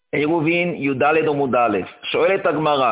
עירובין י"ד עמוד א', שואלת הגמרא,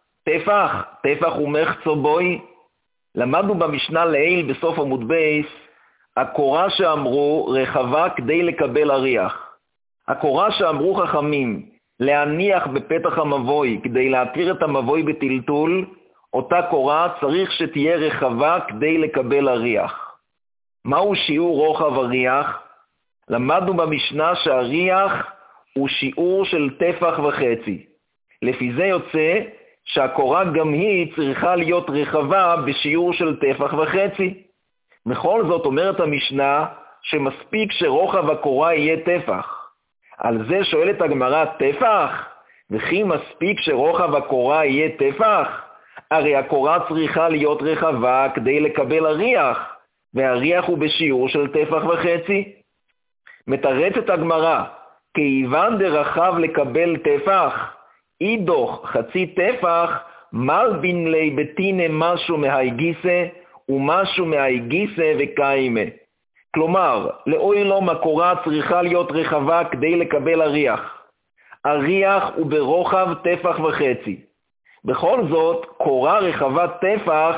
טפח ומחצו בוי? למדנו במשנה לעיל בסוף עמוד בייס, הקורה שאמרו רחבה כדי לקבל אריח. הקורה שאמרו חכמים להניח בפתח המבוי כדי להתיר את המבוי בטלטול, אותה קורה צריך שתהיה רחבה כדי לקבל אריח. מהו שיעור רוחב אריח? למדנו במשנה שהאריח הוא שיעור של טפח וחצי. לפי זה יוצא שהקורה גם היא צריכה להיות רחבה בשיעור של טפח וחצי. בכל זאת אומרת המשנה שמספיק שרוחב הקורה יהיה טפח. על זה שואלת הגמרא, טפח? וכי מספיק שרוחב הקורה יהיה טפח? הרי הקורה צריכה להיות רחבה כדי לקבל אריח, והאריח הוא בשיעור של טפח וחצי. מתרצת הגמרא, כיוון דרחב לקבל טפח, אידוך חצי טפח, מלבין לי בתינה משהו מהאיגיסה, ומשהו מהאיגיסה וקיימה. כלומר, לאוילום הקורה צריכה להיות רחבה כדי לקבל אריח. אריח הוא ברוחב טפח וחצי. בכל זאת, קורה רחבת טפח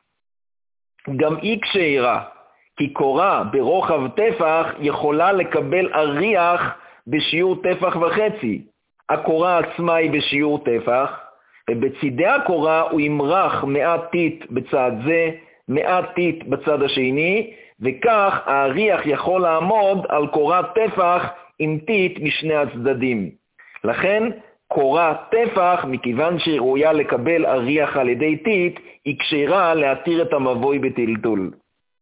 גם היא כשרה, כי קורה ברוחב טפח יכולה לקבל אריח בשיעור טפח וחצי. הקורה עצמה היא בשיעור טפח, ובצדי הקורה הוא ימרח מעט טיט בצד זה, מעט טיט בצד השני, וכך האריח יכול לעמוד על קורת טפח עם טיט משני הצדדים. לכן קורת טפח, מכיוון שהיא ראויה לקבל אריח על ידי טיט, היא כשרה להתיר את המבוי בטלטול.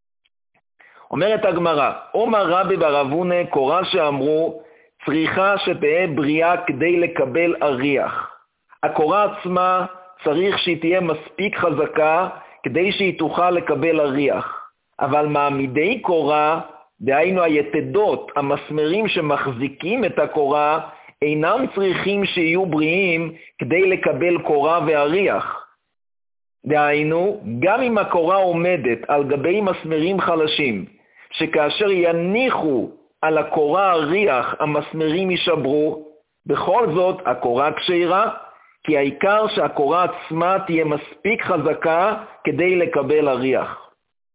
אומרת הגמרא, אומר רבי בר אבונה, קורה שאמרו צריכה שתהיה בריאה כדי לקבל אריח. הקורה עצמה צריך שהיא תהיה מספיק חזקה כדי שהיא תוכל לקבל אריח. אבל מעמידי קורה, דהיינו היתדות, המסמרים שמחזיקים את הקורה, אינם צריכים שיהיו בריאים כדי לקבל קורה ואריח. דהיינו, גם אם הקורה עומדת על גבי מסמרים חלשים, שכאשר יניחו על הקורה אריח המסמרים יישברו, בכל זאת הקורה כשרה, כי העיקר שהקורה עצמה תהיה מספיק חזקה כדי לקבל אריח.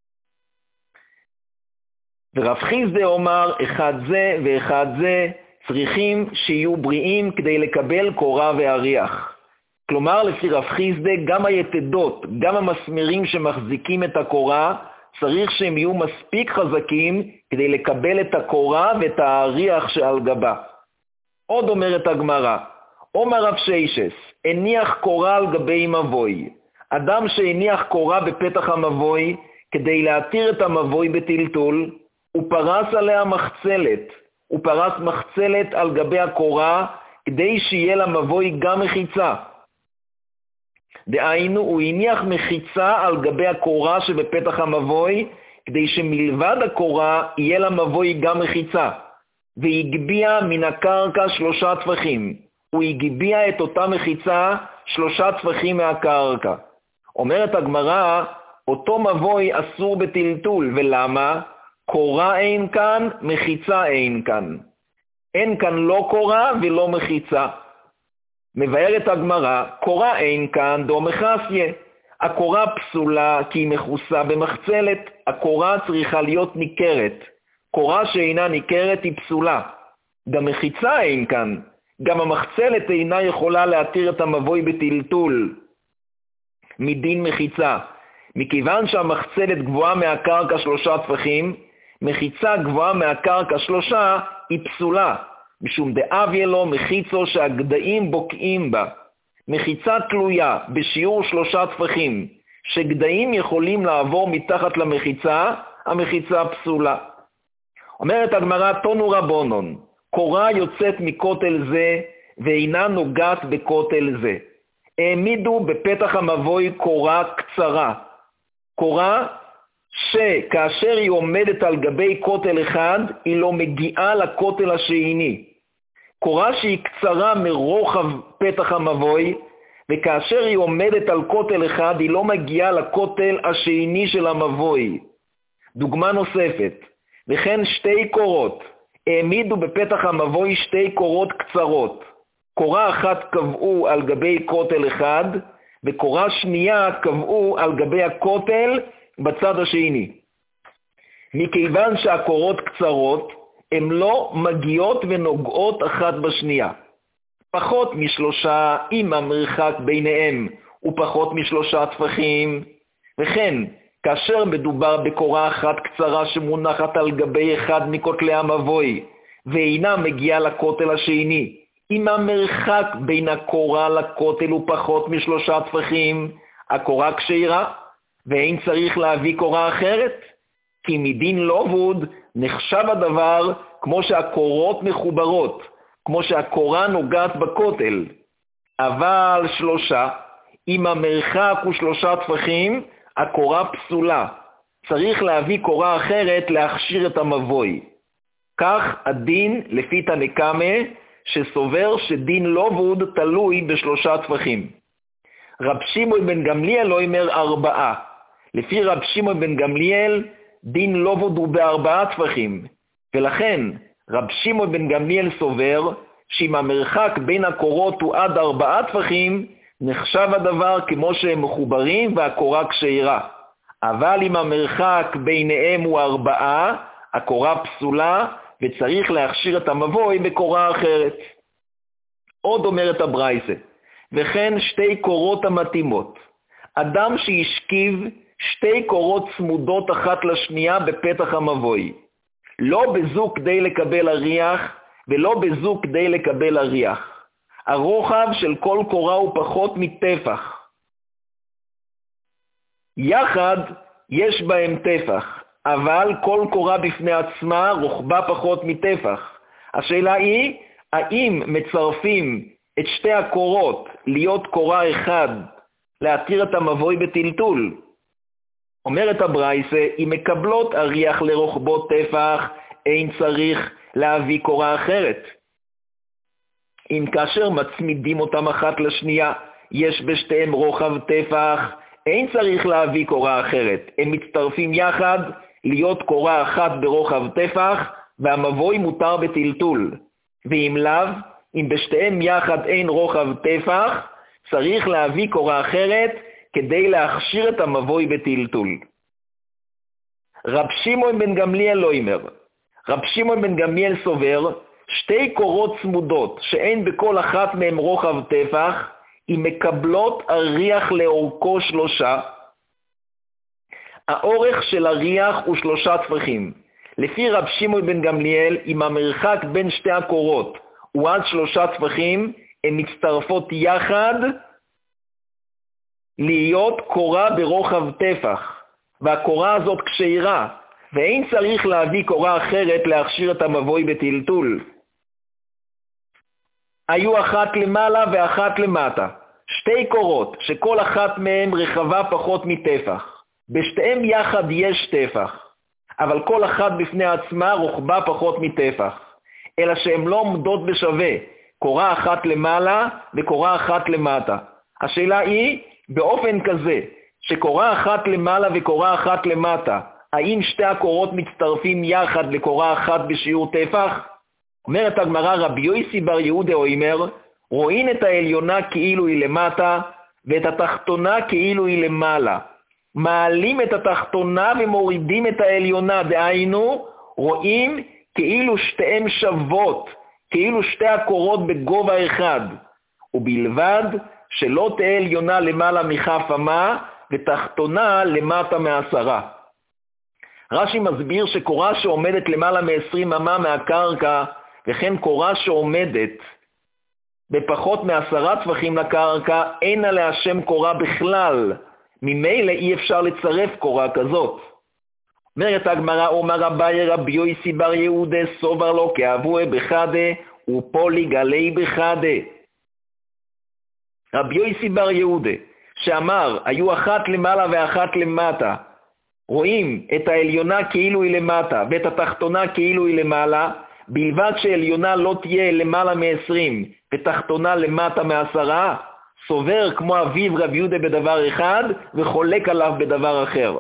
ורב חיסדא אומר, אחד זה ואחד זה צריכים שיהיו בריאים כדי לקבל קורה ואריח. כלומר, לפי רב חיסדא, גם היתדות, גם המסמרים שמחזיקים את הקורה, צריך שהם יהיו מספיק חזקים כדי לקבל את הקורה ואת האריח שעל גבה. עוד אומרת הגמרא, אומר רב שיישס, הניח קורה על גבי מבוי. אדם שהניח קורה בפתח המבוי כדי להתיר את המבוי בטלטול, הוא פרס עליה מחצלת. הוא פרס מחצלת על גבי הקורה כדי שיהיה למבוי גם מחיצה. דהיינו, הוא הניח מחיצה על גבי הקורה שבפתח המבוי, כדי שמלבד הקורה יהיה למבוי גם מחיצה. והגביע מן הקרקע 3 טפחים. הוא הגביע את אותה מחיצה 3 טפחים מהקרקע. אומרת הגמרא, אותו מבוי אסור בטלטול, ולמה? קורה אין כאן, מחיצה אין כאן. אין כאן לא קורה ולא מחיצה. מבארת הגמרא, קורה אין כאן דו מחסיה. הקורה פסולה כי היא מכוסה במחצלת. הקורה צריכה להיות ניכרת. קורה שאינה ניכרת היא פסולה. גם מחיצה אין כאן. גם המחצלת אינה יכולה להתיר את המבוי בטלטול מדין מחיצה. מכיוון שהמחצלת גבוהה מהקרקע 3 טפחים, מחיצה גבוהה מהקרקע 3 היא פסולה. משום דאביה לו מחיצו שהגדיים בוקעים בה. מחיצה תלויה בשיעור 3 טפחים, שגדיים יכולים לעבור מתחת למחיצה, המחיצה פסולה. אומרת הגמרא, תונו רבונון, קורה יוצאת מכותל זה, ואינה נוגעת בכותל זה. העמידו בפתח המבוי קורה קצרה. קורה שכאשר היא עומדת על גבי כותל אחד, היא לא מגיעה לכותל השני. קורה שהיא קצרה מרוחב פתח המבוי, וכאשר היא עומדת על כותל אחד, היא לא מגיעה לכותל השני של המבוי. דוגמה נוספת, וכן 2 קורות, העמידו בפתח המבוי 2 קורות קצרות. קורה אחת קבעו על גבי כותל אחד, וקורה שנייה קבעו על גבי הכותל בצד השני. מכיוון שהקורות קצרות, הן לא מגיעות ונוגעות אחת בשנייה. פחות מ3 אם המרחק ביניהם הוא פחות מ3 טפחים, וכן כאשר מדובר בקורה אחת קצרה שמונחת על גבי אחד מכותלי המבוי, ואינה מגיעה לכותל השני, אם המרחק בין הקורה לכותל הוא פחות מ3 טפחים, הקורה כשרה, ואין צריך להביא קורה אחרת, כי מדין לובוד נחשב הדבר כמו שהקורות מחוברות, כמו שהקורה נוגעת בכותל. אבל 3, אם המרחק הוא 3 טפחים, הקורה פסולה. צריך להביא קורה אחרת להכשיר את המבוי. כך הדין לפי תנא קמא, שסובר שדין לובוד תלוי ב3 טפחים. רב שמעון בן גמליאל לא אומר 4. לפי רב שמעון בן גמליאל, דין לובוד הוא ב4 טפחים. ולכן רב שמעון בן גמליאל סובר שאם המרחק בין הקורות הוא עד 4 טפחים, נחשב הדבר כמו שהם מחוברים והקורה כשרה. אבל אם המרחק ביניהם הוא 4, הקורה פסולה וצריך להכשיר את המבוי בקורה אחרת. עוד אומרת הברייתא, וכן 2 קורות המתאימות. אדם שהשכיב 2 קורות צמודות אחת לשנייה בפתח המבוי, לא בזו כדי לקבל הריח ולא בזו כדי לקבל הריח. הרוחב של כל קורה הוא פחות מטפח. יחד יש בהם טפח, אבל כל קורה בפני עצמה רוחבה פחות מטפח. השאלה היא, האם מצרפים את 2 הקורות להיות קורה אחד, להתיר את המבוי בטלטול? אומרת הברייתא, אם מקבלות הריח לרוחבו טפח, אין צריך להביא קורה אחרת. אם כאשר מצמידים אותם אחת לשנייה, יש בשתיהם רוחב טפח, אין צריך להביא קורה אחרת. הם מצטרפים יחד להיות קורה אחת ברוחב טפח, והמבוי מותר בטלטול. ואם לאו, אם בשתיהם יחד אין רוחב טפח, צריך להביא קורה אחרת כדי להכשיר את המבוי בטלטול. רב שמעון בן גמליאל לא אומר. רב שמעון בן גמליאל סובר 2 קורות צמודות שאין בכל אחת מהם רוחב טפח, אם מקבלות הריח לאורכו 3. האורך של הריח הוא 3 טפחים. לפי רב שמעון בן גמליאל, אם המרחק בין 2 הקורות הוא עד 3 טפחים, הן מצטרפות יחד להיות קורה ברוחב טפח, והקורה הזאת כשרה, ואין צריך להביא קורה אחרת להכשיר את המבוי בטלטול. היו אחת למעלה ואחת למטה, 2 קורות שכל אחת מהן רחבה פחות מטפח. בשתיהם יחד יש טפח, אבל כל אחת בפני עצמה רוחבה פחות מטפח, אלא שהן לא עומדות בשווה, קורה אחת למעלה וקורה אחת למטה. השאלה היא, באופן כזה, שקורה אחת למעלה וקורה אחת למטה, האם 2 הקורות מצטרפים יחד לקורה אחת בשיעור טפח? אומרת הגמרא, רבי יוסי בר יהודה אומר, רואים את העליונה כאילו היא למטה, ואת התחתונה כאילו היא למעלה. מעלים את התחתונה ומורידים את העליונה, דהיינו, רואים כאילו שתיהן שוות, כאילו 2 הקורות בגובה אחד, ובלבד שלא תהיה עליונה למעלה מכף אמה, ותחתונה למטה מ10. רש"י מסביר שקורה שעומדת למעלה מ20 אמה מהקרקע, וכן קורה שעומדת בפחות מ10 טפחים לקרקע, אין עליה שם קורה בכלל. ממילא אי אפשר לצרף קורה כזאת. אומרת הגמרא, אומר אביי רבי יוסי בר יהודה סובר לו כאבוה בחדה ופולי גלי בחדה. רבי יוסי בר יהודה שאמר היו אחת למעלה ואחת למטה, רואים את העליונה כאילו היא למטה ואת התחתונה כאילו היא למעלה, בלבד שעליונה לא תהיה למעלה מ20 ותחתונה למטה מ10, סובר כמו אביו רבי יהודה בדבר אחד וחולק עליו בדבר אחר.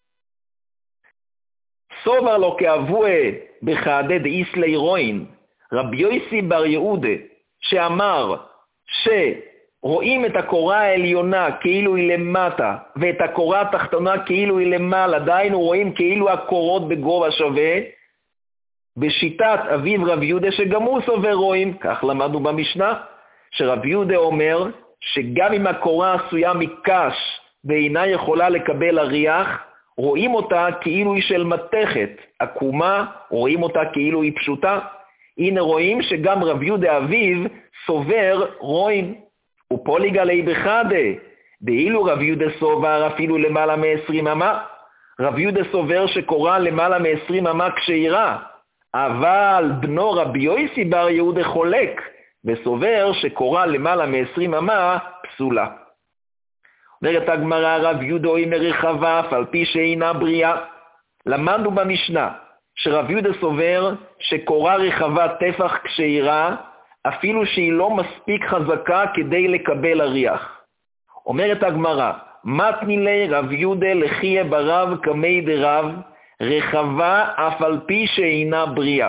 סובר לו כאבוה בחדה דאיסלי רוין, רבי יוסי בר יהודה, שאמר שרואים את הקורה העליונה כאילו היא למטה, ואת הקורה התחתונה כאילו היא למעלה, דהיינו רואים כאילו הקורות בגובה שווה, בשיטת אביו רבי יהודה שגם הוא סובר רואים, כך למדנו במשנה, שרבי יהודה אומר שגם אם הקורה עשויה מקש ואינה יכולה לקבל אריח, רואים אותה כאילו היא של מתכת, עקומה, רואים אותה כאילו היא פשוטה. הנה רואים שגם רבי יהודה אביו סובר רואים. ופוליגה לי בחדה, דאילו רבי יהודה סובר אפילו למעלה מ-20 אמה. רבי יהודה סובר שקורה למעלה מ-20 אמה כשאירה, אבל בנו רבי יוסי בר יהודה חולק, וסובר שקורה למעלה מ-20 אמה פסולה. אומרת הגמרא, רב יהודה אומר רחבה אף על פי שאינה בריאה. למדנו במשנה שרב יהודה סובר שקורה רחבה טפח כשאירה, אפילו שהיא לא מספיק חזקה כדי לקבל אריח. אומרת הגמרא, מתני לי רב יהודה לחיה ברב כמי דרב, רחבה אף על פי שאינה בריאה.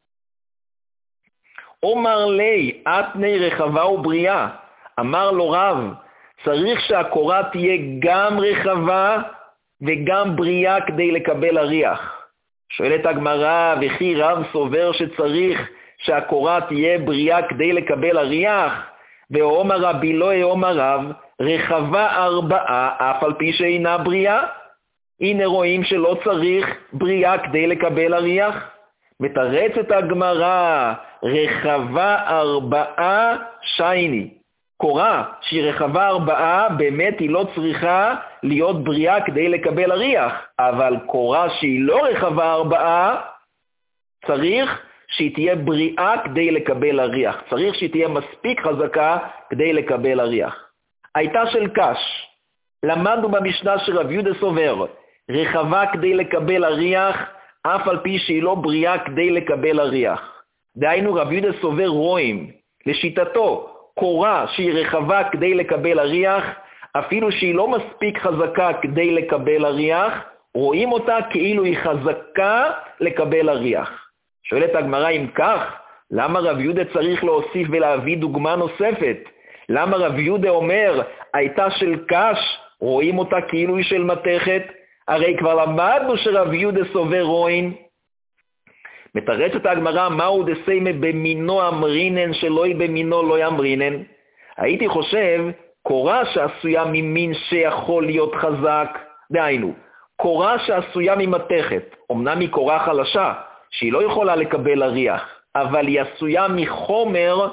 אומר לי, אתני רחבה ובריאה. אמר לו רב, צריך שהקורה תהיה גם רחבה וגם בריאה כדי לקבל אריח. שואלת הגמרא, וכי רב סובר שצריך שהקורה תהיה בריאה כדי לקבל אריח? ואומר רבי לא אומר רב, רחבה 4 אף על פי שאינה בריאה. הנה רואים שלא צריך בריאה כדי לקבל אריח. מתרצת הגמרא, רחבה 4 שייני. קורה שהיא רחבה 4, באמת היא לא צריכה להיות בריאה כדי לקבל אריח, אבל קורה שהיא לא רחבה 4, צריך שהיא תהיה בריאה כדי לקבל אריח. צריך שהיא תהיה מספיק חזקה כדי לקבל אריח. הייתה של קש. למדנו במשנה שרב יהודה סובר, רחבה כדי לקבל אריח, אף על פי שהיא לא בריאה כדי לקבל אריח. דהיינו רב יהודה סובר רואים, לשיטתו, קורה שהיא רחבה כדי לקבל אריח, אפילו שהיא לא מספיק חזקה כדי לקבל אריח, רואים אותה כאילו היא חזקה לקבל אריח. שואלת הגמרא, אם כך, למה רב יהודה צריך להוסיף ולהביא דוגמה נוספת? למה רב יהודה אומר, הייתה של קש, רואים אותה כאילו היא של מתכת? הרי כבר למדנו שרב יהודה סובר רואים. מתרצת הגמרא, מהו דסיימה במינו אמרינן שלא היא במינו לא יאמרינן? הייתי חושב, קורה שעשויה ממין שיכול להיות חזק, דהיינו, קורה שעשויה ממתכת, אמנם היא קורה חלשה, שהיא לא יכולה לקבל אריח, אבל היא עשויה מחומר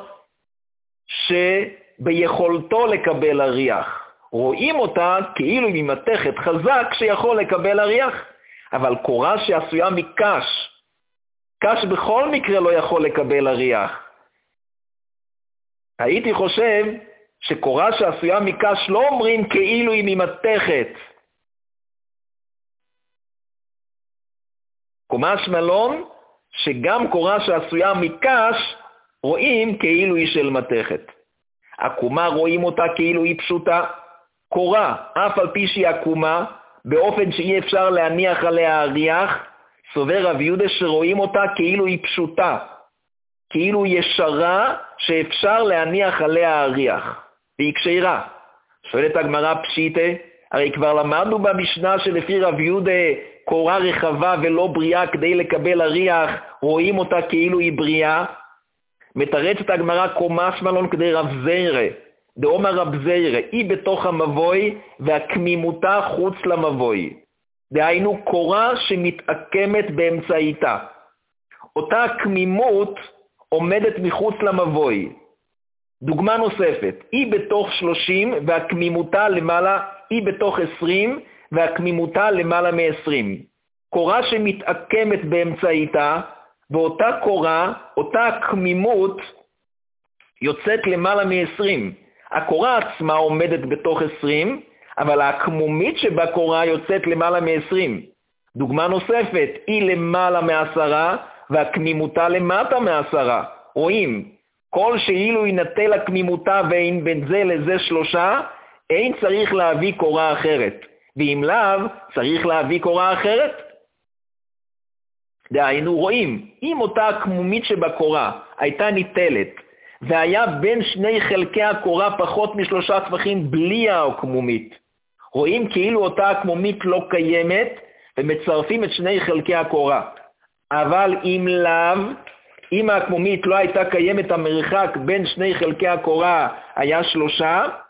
שביכולתו לקבל אריח. רואים אותה כאילו היא ממתכת חזק שיכול לקבל אריח, אבל קורה שעשויה מקש, קש בכל מקרה לא יכול לקבל אריח. הייתי חושב שקורה שעשויה מקש לא אומרים כאילו היא ממתכת. קומש מלון שגם קורה שעשויה מקש רואים כאילו היא של מתכת. עקומה רואים אותה כאילו היא פשוטה. קורה, אף על פי שהיא עקומה, באופן שאי אפשר להניח עליה אריח, סובר רב יהודה שרואים אותה כאילו היא פשוטה, כאילו היא ישרה שאפשר להניח עליה אריח, והיא כשרה. שואלת הגמרא פשיטה, הרי כבר למדנו במשנה שלפי רב יהודה קורה רחבה ולא בריאה כדי לקבל אריח, רואים אותה כאילו היא בריאה. מתרצת הגמרא קומש מלון כדי רב זיירה, דאמר רב זיירה, היא בתוך המבוי והקמימותה חוץ למבוי. דהיינו קורה שמתעקמת באמצעיתה. אותה הקמימות עומדת מחוץ למבוי. דוגמה נוספת, היא בתוך 30 והקמימותה למעלה, היא בתוך 20 והקמימותה למעלה מ-20. קורה שמתעקמת באמצעיתה, ואותה קורה, אותה הקמימות יוצאת למעלה מ-20. הקורה עצמה עומדת בתוך 20, אבל הקמומית שבקורה יוצאת למעלה מ-20. דוגמה נוספת, היא למעלה מ10 והקמימותה למטה מ10. רואים, כל שאילו ינטל הקמימותה ואין בין זה לזה 3, אין צריך להביא קורה אחרת. ואם לאו, צריך להביא קורה אחרת. דהיינו רואים, אם אותה הקמומית שבקורה, הייתה ניטלת, והיה בין שני חלקי הקורה פחות מ3 טפחים בלי העקמומית. רואים כאילו אותה עקמומית לא קיימת, ומצרפים את שני חלקי הקורה. אבל אם לאו, אם העקמומית לא הייתה קיימת, המרחק בין שני חלקי הקורה היה 3,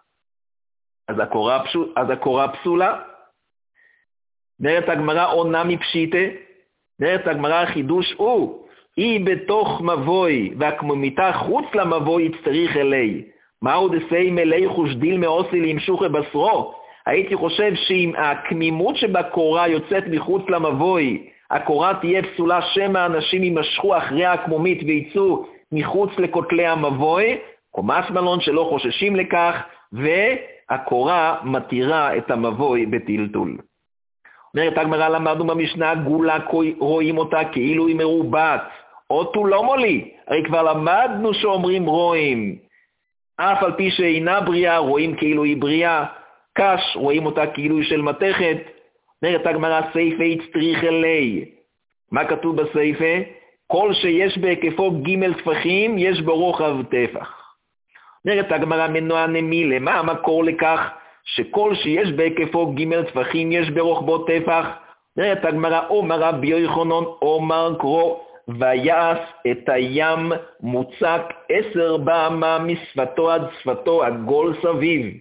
אז הקורה פסולה. נראית הגמרא עונה מפשיטה, נראית הגמרא החידוש הוא, היא בתוך מבוי והקמומיתה חוץ למבוי צריך אלי. מהו דסי מלי חושדיל מאוסי להמשוך בבשרו? הייתי חושב שאם הקמימות שבקורה יוצאת מחוץ למבוי, הקורה תהיה פסולה שמא אנשים יימשכו אחרי הקמומית ויצאו מחוץ לכותלי המבוי, קומס מלון שלא חוששים לכך, והקורה מתירה את המבוי בטלטול. אומרת הגמרא, למדנו במשנה, גולה רואים אותה כאילו היא מרובעת, אותו לא מולי, הרי כבר למדנו שאומרים רואים, אף על פי שאינה בריאה רואים כאילו היא בריאה, קש רואים אותה כאילו היא של מתכת. אומרת הגמרא, סייפה יצטריך אלי. מה כתוב בסייפה? כל שיש בהיקפו ג' טפחים יש בו רוחב טפח. אומרת הגמרא, מנוע נמילה, מה המקור לכך שכל שיש בהיקפו ג' טפחים יש ברוחבו טפח? אומרת הגמרא, אומר רבי יוחנן אומר קרו, ויעש את הים מוצק 10 באמה משפתו עד שפתו עגול סביב.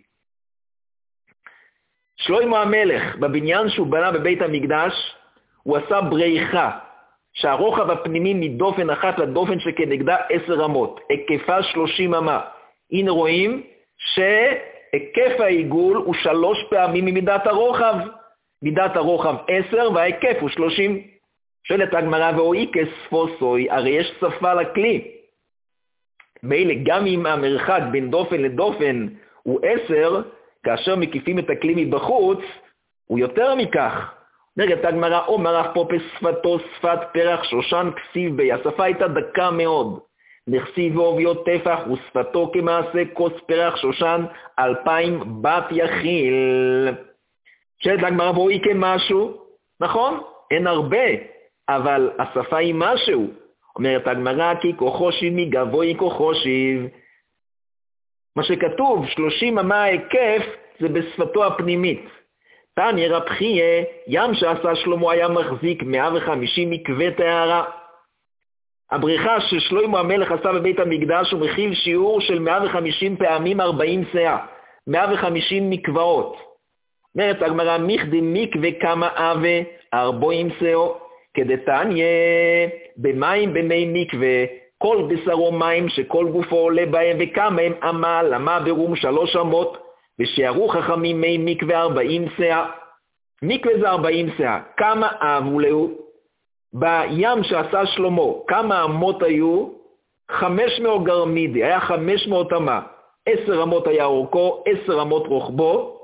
שלמה המלך, בבניין שהוא בנה בבית המקדש, הוא עשה בריכה, שהרוחב הפנימי מדופן אחת לדופן שכנגדה 10 אמות, היקפה 30 אמה. הנה רואים שהיקף העיגול הוא 3 פעמים ממידת הרוחב. מידת הרוחב 10 וההיקף הוא 30. שואלת הגמרא, ואוי כספוסוי, הרי יש שפה לכלי. מילא גם אם המרחק בין דופן לדופן הוא 10, כאשר מקיפים את הכלי מבחוץ, הוא יותר מכך. נגד הגמרא, אומר רב פופס שפתו שפת פרח שושן כסיב בי. השפה הייתה דקה מאוד. נכסיב ואוביות טפח ושפתו כמעשה כוס פרח שושן 2000 בת יחיל. שואלת הגמרא, ואוי כמשהו, נכון? אין הרבה, אבל השפה היא משהו. אומרת הגמרא, כי כוחושיב מגבוי כוחושיב. מה שכתוב, 30 אמה היקף, זה בשפתו הפנימית. תניא רב חייא, ים שעשה שלמה היה מחזיק 150 מקווה טהרה. הבריכה ששלמה המלך עשה בבית המקדש הוא מכיל שיעור של 150 פעמים 40 שאה, 150 מקוואות. אומרת הגמרא, מכדי מקווה כמה אבה 40 שאו, כדתניא במים במי מקווה, כל בשרו מים שכל גופו עולה בהם, וכמה הם אמה, למה ברום 3 אמות, ושיערו חכמים מי מקווה 40 שאה. מקווה זה 40 שאה. כמה אבו לו? בים שעשה שלמה, כמה אמות היו? 500 גרמידי, היה 500 אמה. 10 אמות היה אורכו, 10 אמות רוחבו,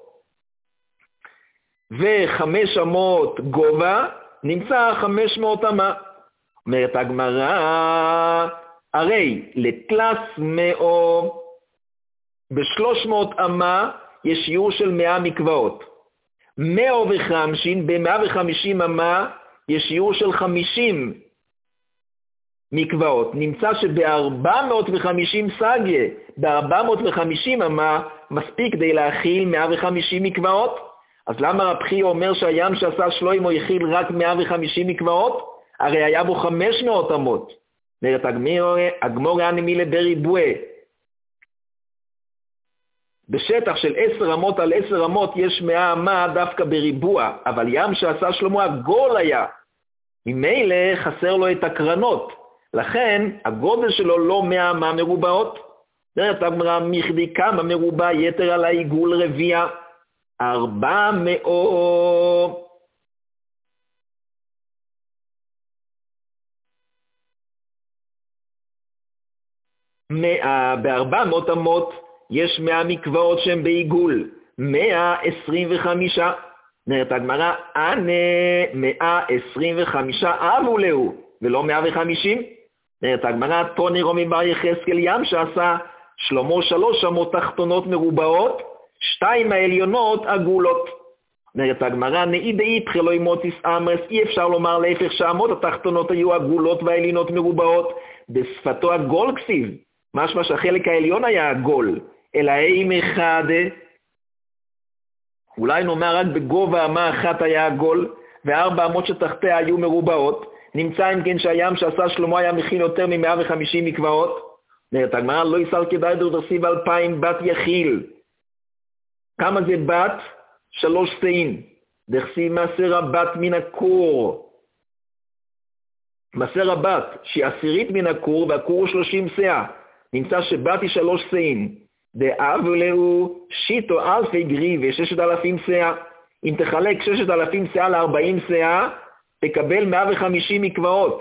ו5 אמות גובה, נמצא 500 אמה. אומרת הגמרא, הרי לתלס מאו, ב300 אמה יש שיעור של 100 מקוואות. 150, ב150 אמה יש שיעור של 50 מקוואות. נמצא שב450 סגיה, ב450 אמה מספיק כדי להכיל 150 מקוואות. אז למה רב חייא אומר שהים שעשה שלמה יכיל רק 150 מקוואות? הרי היה בו 500 אמות. אומרת הגמרא נמילה בריבוע. בשטח של 10 אמות על 10 אמות יש 100 אמה דווקא בריבוע, אבל ים שעשה שלמה עגול היה. ממילא חסר לו את הקרנות, לכן הגודל שלו לא 100 אמה מרובעות. אומרת הגמרא, מכדי כמה מרובע יתר על העיגול רביע? 400. ב400 אמות יש 100 מקוואות שהם בעיגול, 125. אומרת הגמרא, 125 אבו לו, ולא 150. אומרת הגמרא, תוני רומי בר יחזקאל, ים שעשה שלמה 3 אמות תחתונות מרובעות, 2 העליונות עגולות. אומרת הגמרא, נאי דאי פחלוי מוציס אמרס, אי אפשר לומר להפך שהאמות התחתונות היו עגולות והעליונות מרובעות, בשפתו הגול כסיב, משמע שהחלק העליון היה עגול, אלא אם אחד, אולי נאמר רק בגובה אמה אחת היה עגול, וארבע אמות שתחתיה היו מרובעות, נמצא אם כן שהים שעשה שלמה היה מכיל יותר מ-150 מקוואות, אומרת הגמרא, לא יסר כדאי דרסיב 2,000 בת יחיל. כמה זה בת? 3 שאים. דרסיב מעשר הבת מן הכור. מעשר הבת, שהיא 10 מן הכור, והכור הוא 30 שאה. נמצא שבת היא 3 שאים. דאב ולאו שיטו אלפי גרי ו6,000 שאה. אם תחלק 6,000 שאה ל-40 שאה, תקבל 150 מקוואות.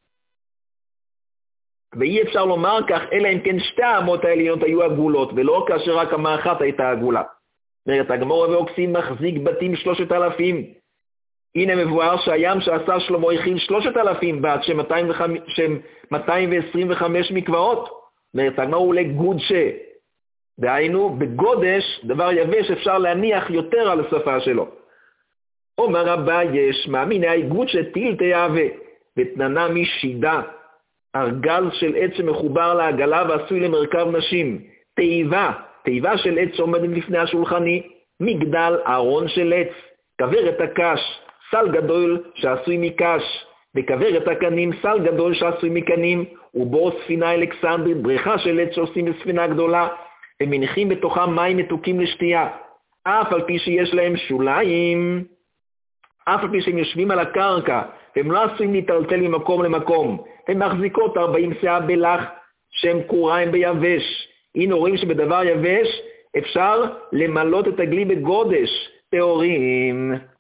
ואי אפשר לומר כך, אלא אם כן שתי האמות העליונות היו עגולות, ולא כאשר רק אמה אחת הייתה עגולה. אומרת הגמרא ועוקסים מחזיק בתים 3,000. הנה מבואר שהים שעשה שלמה הכיל 3,000 בת, שהם 225 מקוואות. אומרת הגמרא הוא לגודשה. דהיינו, בגודש, דבר יבש, אפשר להניח יותר על השפה שלו. אומר רבה יש, מאמיני האיגוד שטיל תיאווה, ותננה משידה, ארגז של עץ שמחובר לעגלה ועשוי למרכב נשים, תיבה של עץ שעומדת לפני השולחני, מגדל ארון של עץ, כברת הקש, סל גדול שעשוי מקש, וכברת הקנים, סל גדול שעשוי מקנים, ובו ספינה אלכסנדרית, בריכה של עץ שעושים בספינה גדולה, ומניחים בתוכם מים מתוקים לשתייה, אף על פי שיש להם שוליים, אף על פי שהם יושבים על הקרקע, והם לא עשויים להתעלתל ממקום למקום, הם מחזיקות 40 שאה בלח, שהם קוראים ביבש. הנה רואים שבדבר יבש אפשר למלות את הגלי בגודש, תיאורים.